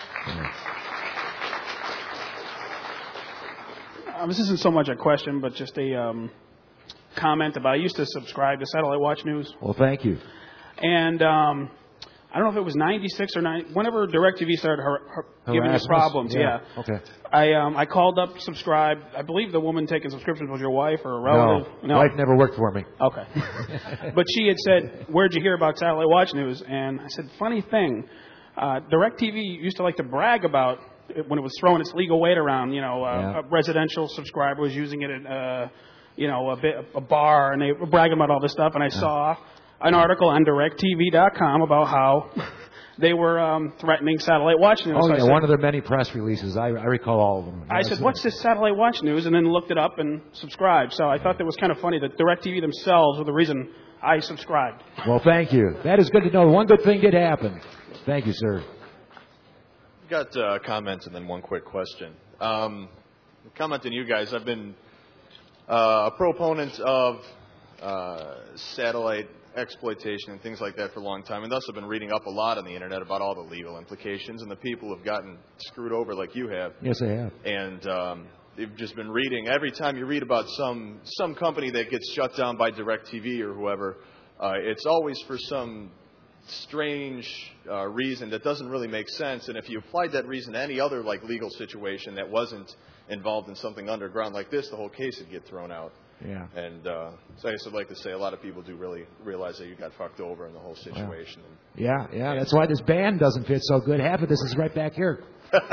Um, this isn't so much a question, but just a um, comment about I used to subscribe to Satellite Watch News. Well, thank you. And um, I don't know if it was ninety-six or ninety, whenever DirecTV started har- har- giving us Harassment? problems. Yeah. Yeah. Okay. I um, I called up, subscribed. I believe the woman taking subscriptions was your wife or a No, relative. wife never worked for me. Okay. But she had said, "Where'd you hear about Satellite Watch News?" And I said, "Funny thing, uh, DirecTV used to like to brag about it when it was throwing its legal weight around. You know, uh, Yeah. a residential subscriber was using it at, uh, you know, a bit a bar, and they were bragging about all this stuff. And I saw an article on direct T V dot com about how they were um, threatening Satellite Watch News. Oh, So I yeah, said, one of their many press releases. I, I recall all of them. I said, "What's this Satellite Watch News?" And then looked it up and subscribed. So I thought that was kind of funny that DirecTV themselves were the reason I subscribed. Well, thank you. That is good to know. One good thing did happen. Thank you, sir. Got uh, comments and then one quick question. Um, comment on you guys. I've been uh, a proponent of uh, satellite exploitation and things like that for a long time, and thus I've been reading up a lot on the internet about all the legal implications, and the people have gotten screwed over like you have. Yes, I have. And um, you've just been reading. Every time you read about some some company that gets shut down by DirecTV or whoever, uh, it's always for some strange uh, reason that doesn't really make sense. And if you applied that reason to any other like legal situation that wasn't involved in something underground like this, the whole case would get thrown out. Yeah. And uh, so I guess I'd like to say a lot of people do really realize that you got fucked over in the whole situation. Yeah, yeah. That's why this band doesn't fit so good. Half of this is right back here.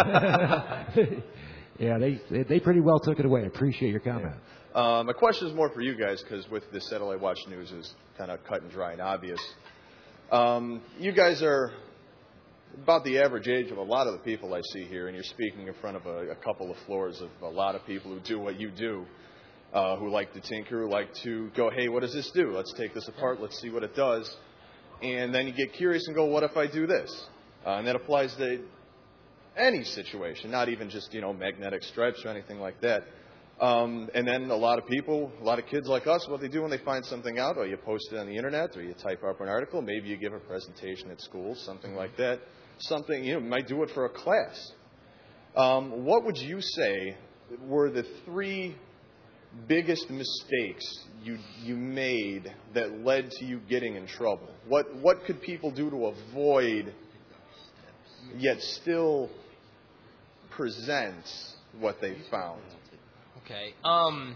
Yeah, they, they they pretty well took it away. I appreciate your comment. Yeah. Uh, my question is more for you guys because with the Satellite Watch News is kind of cut and dry and obvious. Um, you guys are about the average age of a lot of the people I see here, and you're speaking in front of a, a couple of floors of a lot of people who do what you do, uh, who like to tinker, who like to go, hey, what does this do? Let's take this apart. Let's see what it does. And then you get curious and go, what if I do this? Uh, and that applies to any situation, not even just, you know, magnetic stripes or anything like that. Um, and then a lot of people, a lot of kids like us, what they do when they find something out, or you post it on the internet, or you type up an article, maybe you give a presentation at school, something like that. Something, you know, you might do it for a class. Um, what would you say were the three biggest mistakes you you made that led to you getting in trouble? What what could people do to avoid, yet still present what they found? Okay. Um,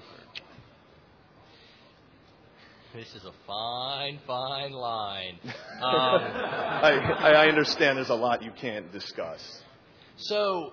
this is a fine, fine line. Um, I, I understand there's a lot you can't discuss. So,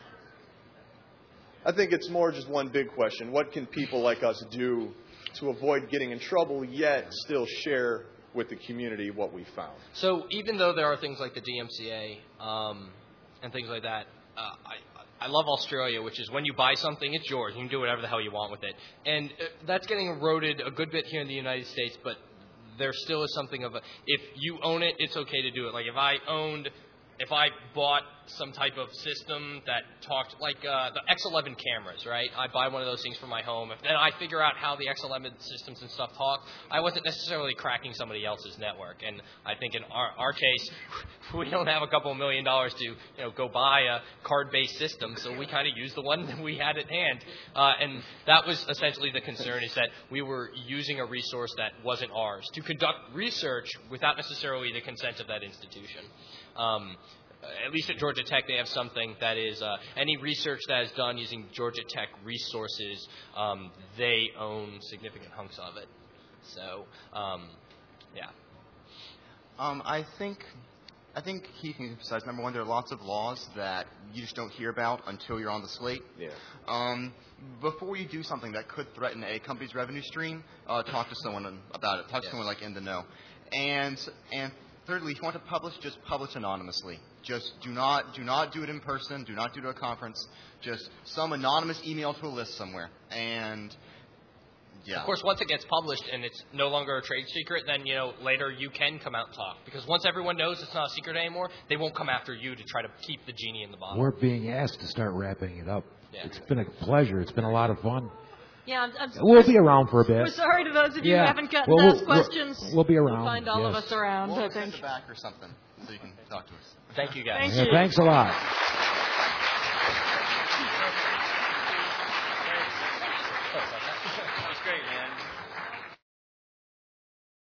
I think it's more just one big question. What can people like us do to avoid getting in trouble, yet still share with the community what we found? So even though there are things like the D M C A um, and things like that, uh, I, I love Australia, which is when you buy something, it's yours. You can do whatever the hell you want with it. And uh, that's getting eroded a good bit here in the United States, but there still is something of a, if you own it, it's okay to do it. Like if I owned, if I bought some type of system that talked, like uh, the X eleven cameras, right? I buy one of those things for my home. If then I figure out how the X eleven systems and stuff talk, I wasn't necessarily cracking somebody else's network. And I think in our, our case, we don't have a couple of million dollars to, you know, go buy a card-based system, so we kind of used the one that we had at hand. Uh, and that was essentially the concern, is that we were using a resource that wasn't ours to conduct research without necessarily the consent of that institution. Um, at least at Georgia Tech, they have something that is uh, any research that is done using Georgia Tech resources, um, they own significant hunks of it. So, um, yeah. Um, I think I think Keith can emphasize, number one, there are lots of laws that you just don't hear about until you're on the slate. Yeah. Um, before you do something that could threaten a company's revenue stream, uh, talk to someone about it. Talk to Yes. someone like in the know. And and thirdly, if you want to publish, just publish anonymously. Just do not do not do it in person. Do not do it at a conference. Just some anonymous email to a list somewhere. And yeah. Of course, once it gets published and it's no longer a trade secret, then, you know, later you can come out and talk. Because once everyone knows it's not a secret anymore, they won't come after you to try to keep the genie in the bottle. We're being asked to start wrapping it up. Yeah. It's been a pleasure. It's been a lot of fun. Yeah, I'm, I'm, We'll be around for a bit. We're sorry to those of you Yeah. who haven't gotten Well, to we'll- ask we'll- questions. we'll be around, We'll find all of yes. us around, We'll I look at think. the back or something so you can talk to us. Thank you, guys. Thank Yeah, you. thanks a lot.